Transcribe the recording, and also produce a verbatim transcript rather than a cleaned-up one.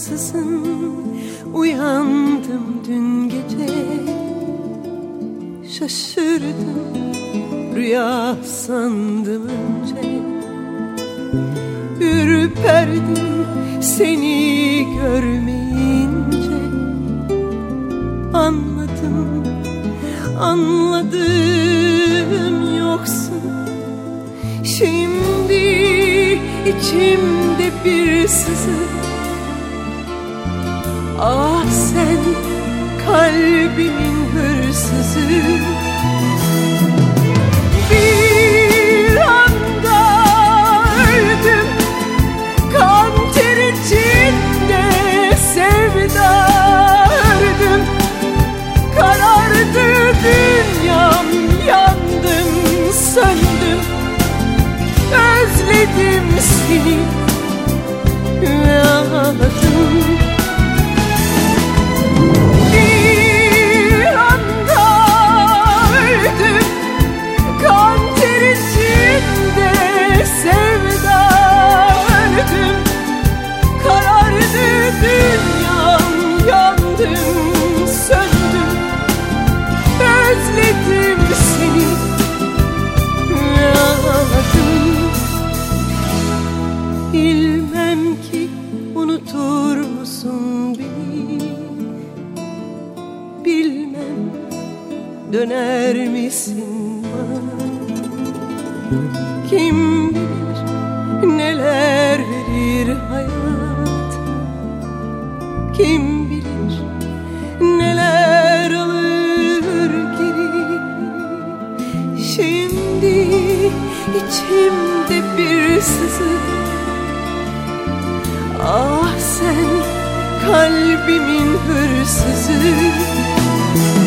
ansızın uyandım dün gece. Şaşırdım, rüya sandım önce. Ürperdim seni görmeyince. Anladım, anladım yoksun. Şimdi içimde bir sızı. Ah sen kalbimin hırsızı. Bir anda öldüm, kan ter içinde sevda ördüm. Karardı dünyam, yandım, söndüm. Özledim seni ve ağladım. Bir anda öldüm, kan ter içinde sevda ördüm. Karardı dünyam, yandım, söndüm. Özledim seni ve ağladım. Bilmem ki unutur musun beni, bilmem döner misin bana. Kim bilir neler verir hayat, kim bilir neler alır geri. Şimdi içimde bir sızı. Ah sen kalbimin hırsızı.